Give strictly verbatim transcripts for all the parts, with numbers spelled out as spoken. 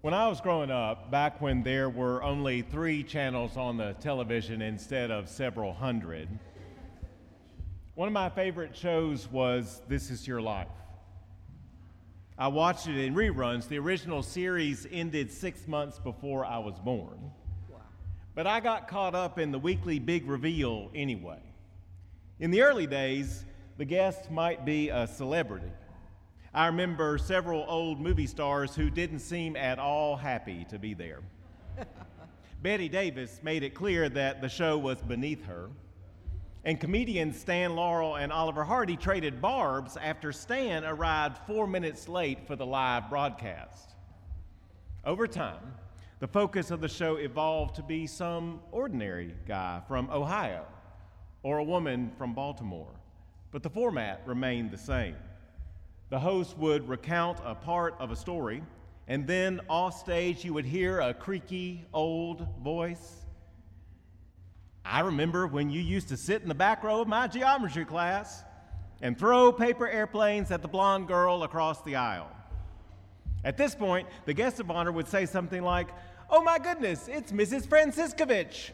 When I was growing up, back when there were only three channels on the television instead of several hundred, one of my favorite shows was This Is Your Life. I watched it in reruns. The original series ended six months before I was born. Wow. But I got caught up in the weekly big reveal anyway. In the early days, the guest might be a celebrity. I remember several old movie stars who didn't seem at all happy to be there. Betty Davis made it clear that the show was beneath her. And comedians Stan Laurel and Oliver Hardy traded barbs after Stan arrived four minutes late for the live broadcast. Over time, the focus of the show evolved to be some ordinary guy from Ohio or a woman from Baltimore, but the format remained the same. The host would recount a part of a story, and then off stage you would hear a creaky old voice. I remember when you used to sit in the back row of my geometry class and throw paper airplanes at the blonde girl across the aisle. At this point, the guest of honor would say something like, "Oh my goodness, it's Missus Franciscovich."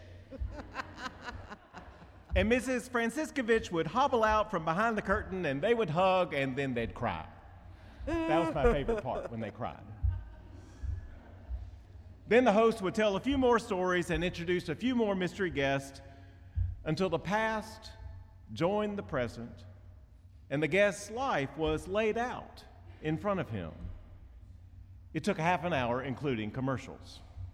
And Missus Franciscovich would hobble out from behind the curtain and they would hug and then they'd cry. That was my favorite part, when they cried. Then the host would tell a few more stories and introduce a few more mystery guests until the past joined the present and the guest's life was laid out in front of him. It took a half an hour, including commercials.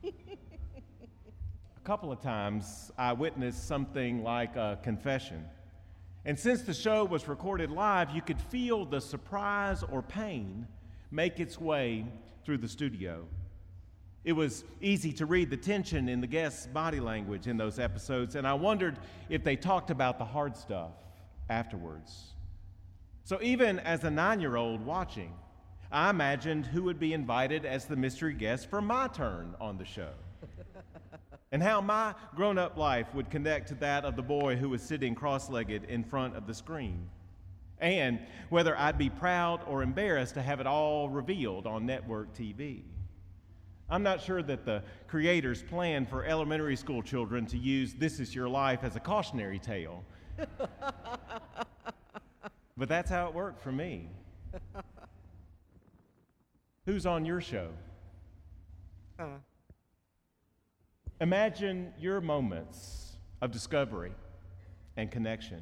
A couple of times I witnessed something like a confession. And since the show was recorded live, you could feel the surprise or pain make its way through the studio. It was easy to read the tension in the guest's body language in those episodes, and I wondered if they talked about the hard stuff afterwards. So even as a nine-year-old watching, I imagined who would be invited as the mystery guest for my turn on the show, and how my grown-up life would connect to that of the boy who was sitting cross-legged in front of the screen, and whether I'd be proud or embarrassed to have it all revealed on network T V. I'm not sure that the creators planned for elementary school children to use This Is Your Life as a cautionary tale. But that's how it worked for me. Who's on your show? Uh. Imagine your moments of discovery and connection.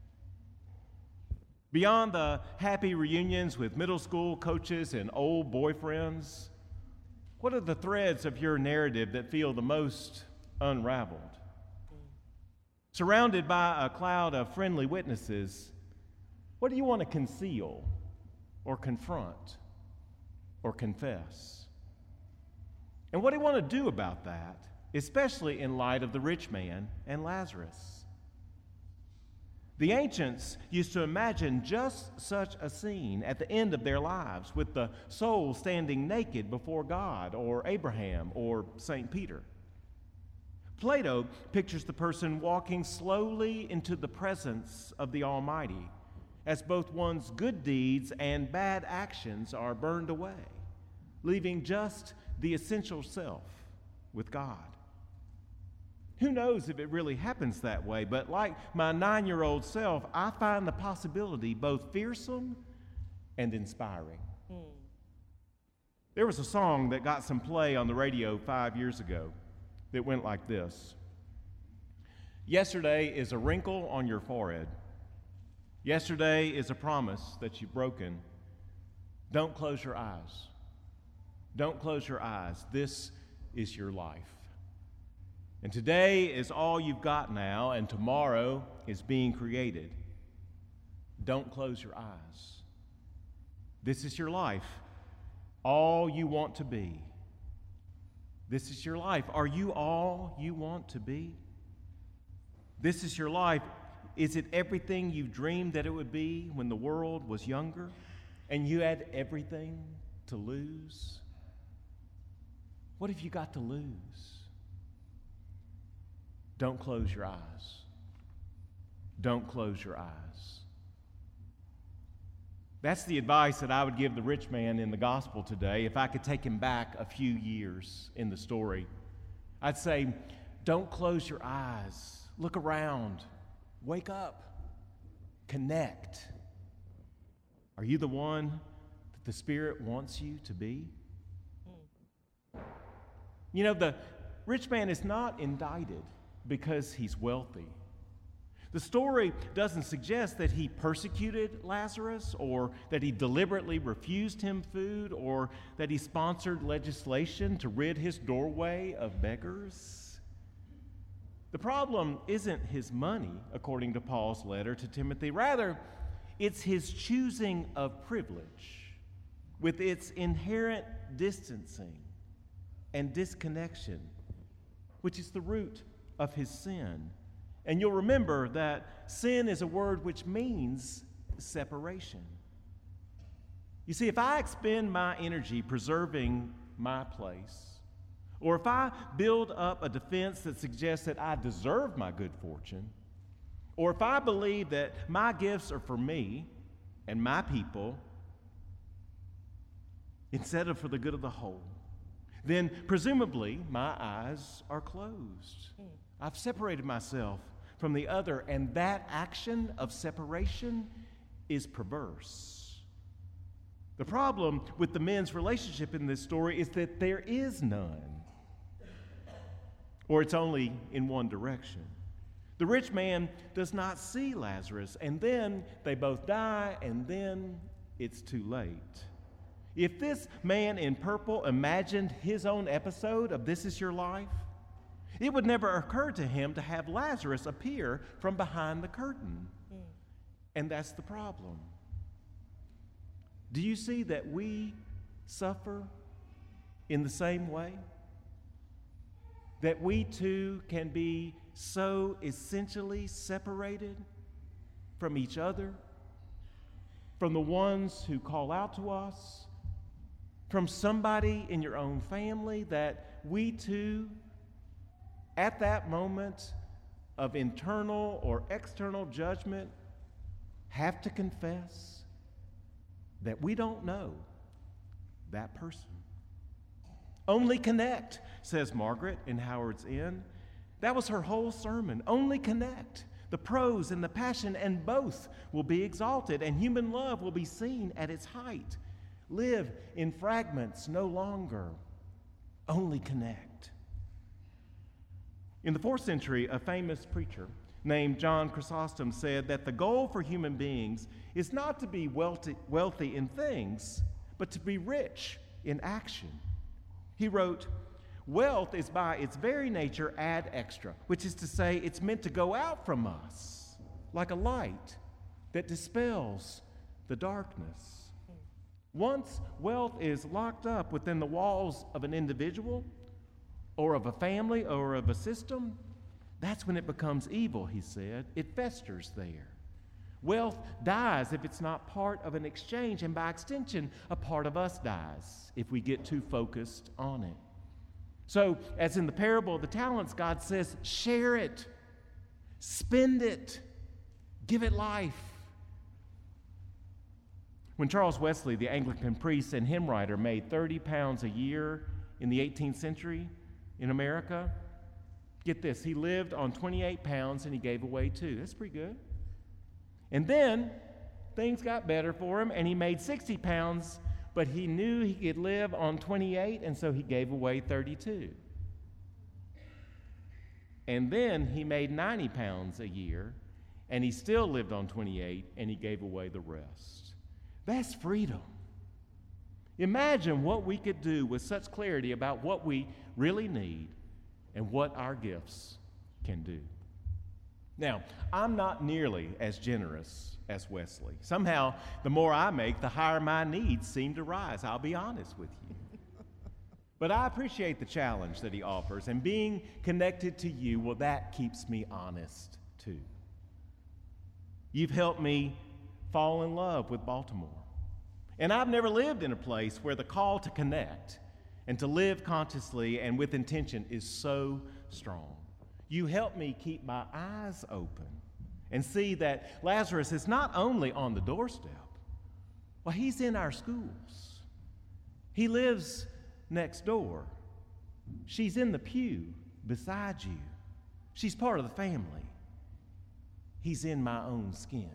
Beyond the happy reunions with middle school coaches and old boyfriends, what are the threads of your narrative that feel the most unraveled? Surrounded by a cloud of friendly witnesses, what do you want to conceal or confront or confess? And what do you want to do about that, especially in light of the rich man and Lazarus? The ancients used to imagine just such a scene at the end of their lives, with the soul standing naked before God or Abraham or Saint Peter. Plato pictures the person walking slowly into the presence of the Almighty as both one's good deeds and bad actions are burned away, leaving just the essential self with God. Who knows if it really happens that way, but like my nine-year-old self, I find the possibility both fearsome and inspiring. Hmm. There was a song that got some play on the radio five years ago that went like this. Yesterday is a wrinkle on your forehead. Yesterday is a promise that you've broken. Don't close your eyes. Don't close your eyes. This is your life. And today is all you've got now, and tomorrow is being created. Don't close your eyes. This is your life, all you want to be. This is your life. Are you all you want to be? This is your life. Is it everything you've dreamed that it would be when the world was younger and you had everything to lose? What have you got to lose? Don't close your eyes. Don't close your eyes. That's the advice that I would give the rich man in the gospel today if I could take him back a few years in the story. I'd say, don't close your eyes. Look around. Wake up. Connect. Are you the one that the Spirit wants you to be? You know, the rich man is not indicted because he's wealthy. The story doesn't suggest that he persecuted Lazarus or that he deliberately refused him food or that he sponsored legislation to rid his doorway of beggars. The problem isn't his money, according to Paul's letter to Timothy. Rather, it's his choosing of privilege with its inherent distancing and disconnection, which is the root of his sin. And you'll remember that sin is a word which means separation. You see, if I expend my energy preserving my place, or if I build up a defense that suggests that I deserve my good fortune, or if I believe that my gifts are for me and my people instead of for the good of the whole, then presumably my eyes are closed. I've separated myself from the other, and that action of separation is perverse. The problem with the men's relationship in this story is that there is none, or it's only in one direction. The rich man does not see Lazarus, and then they both die, and then it's too late. If this man in purple imagined his own episode of This Is Your Life, it would never occur to him to have Lazarus appear from behind the curtain. Mm. And that's the problem. Do you see that we suffer in the same way? That we too can be so essentially separated from each other, from the ones who call out to us, from somebody in your own family, that we too, at that moment of internal or external judgment, have to confess that we don't know that person. Only connect, says Margaret in Howard's Inn. That was her whole sermon. Only connect. The prose and the passion, and both will be exalted, and human love will be seen at its height. Live in fragments no longer. Only connect. In the fourth century, a famous preacher named John Chrysostom said that the goal for human beings is not to be wealthy, wealthy in things, but to be rich in action. He wrote, "Wealth is by its very nature ad extra, which is to say it's meant to go out from us like a light that dispels the darkness. Once wealth is locked up within the walls of an individual, or of a family, or of a system, that's when it becomes evil," he said. It festers there. Wealth dies if it's not part of an exchange, and by extension, a part of us dies if we get too focused on it. So, as in the parable of the talents, God says, share it, spend it, give it life. When Charles Wesley, the Anglican priest and hymn writer, made thirty pounds a year in the eighteenth century, in America, get this, he lived on twenty-eight pounds and he gave away two. That's pretty good. And then things got better for him and he made sixty pounds, but he knew he could live on twenty-eight, and so he gave away thirty-two. And then he made ninety pounds a year and he still lived on twenty-eight and he gave away the rest. That's freedom. Imagine what we could do with such clarity about what we really need and what our gifts can do. Now, I'm not nearly as generous as Wesley. Somehow, the more I make, the higher my needs seem to rise. I'll be honest with you. But I appreciate the challenge that he offers, and being connected to you, well, that keeps me honest too. You've helped me fall in love with Baltimore. And I've never lived in a place where the call to connect and to live consciously and with intention is so strong. You help me keep my eyes open and see that Lazarus is not only on the doorstep, Well, he's in our schools. He lives next door. She's in the pew beside you. She's part of the family. He's in my own skin.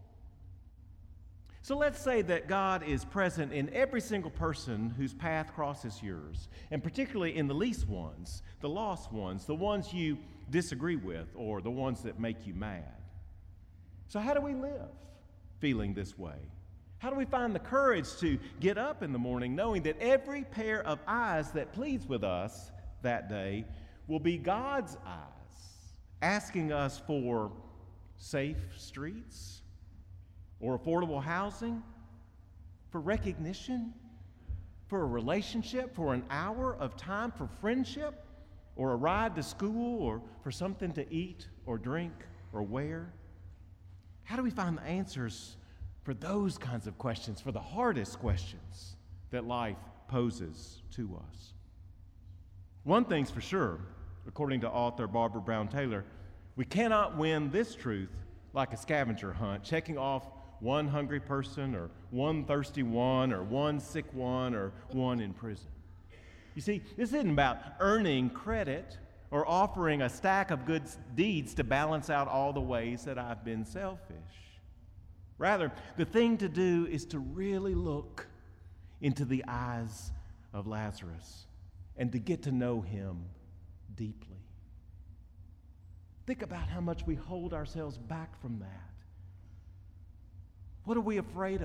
So let's say that God is present in every single person whose path crosses yours, and particularly in the least ones, the lost ones, the ones you disagree with, or the ones that make you mad. So how do we live feeling this way? How do we find the courage to get up in the morning knowing that every pair of eyes that pleads with us that day will be God's eyes, asking us for safe streets, or affordable housing, for recognition, for a relationship, for an hour of time, for friendship, or a ride to school, or for something to eat or drink or wear? How do we find the answers for those kinds of questions, for the hardest questions that life poses to us? One thing's for sure, according to author Barbara Brown Taylor, we cannot win this truth like a scavenger hunt, checking off one hungry person, or one thirsty one, or one sick one, or one in prison. You see, this isn't about earning credit or offering a stack of good deeds to balance out all the ways that I've been selfish. Rather, the thing to do is to really look into the eyes of Lazarus and to get to know him deeply. Think about how much we hold ourselves back from that. What are we afraid of?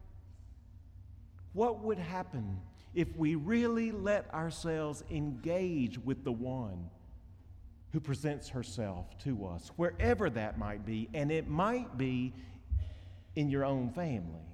What would happen if we really let ourselves engage with the one who presents herself to us, wherever that might be, and it might be in your own family?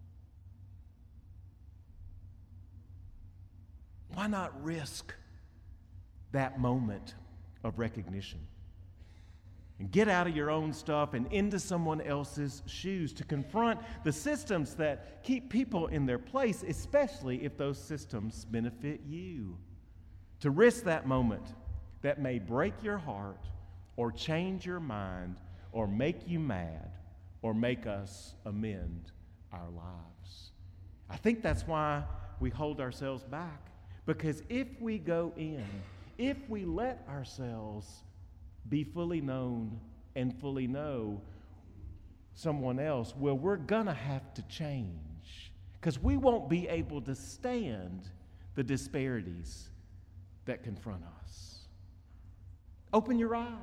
Why not risk that moment of recognition and get out of your own stuff and into someone else's shoes to confront the systems that keep people in their place, especially if those systems benefit you? To risk that moment that may break your heart or change your mind or make you mad or make us amend our lives. I think that's why we hold ourselves back, because if we go in, if we let ourselves be fully known and fully know someone else, well, we're gonna have to change, because we won't be able to stand the disparities that confront us. Open your eyes.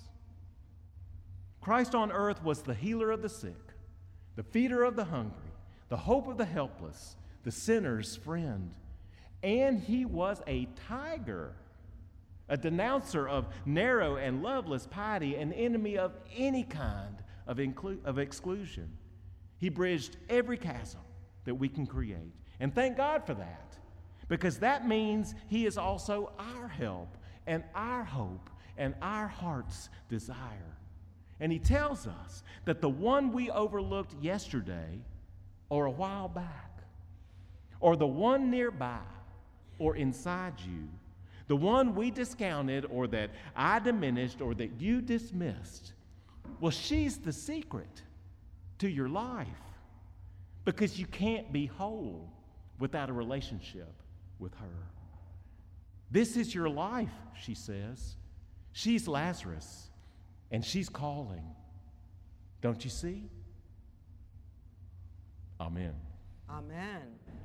Christ on earth was the healer of the sick, the feeder of the hungry, the hope of the helpless, the sinner's friend, and he was a tiger, a denouncer of narrow and loveless piety, an enemy of any kind of, inclu- of exclusion. He bridged every chasm that we can create. And thank God for that, because that means he is also our help and our hope and our heart's desire. And he tells us that the one we overlooked yesterday or a while back, or the one nearby or inside you, the one we discounted or that I diminished or that you dismissed, well, she's the secret to your life, because you can't be whole without a relationship with her. This is your life, she says. She's Lazarus, and she's calling. Don't you see? Amen. Amen.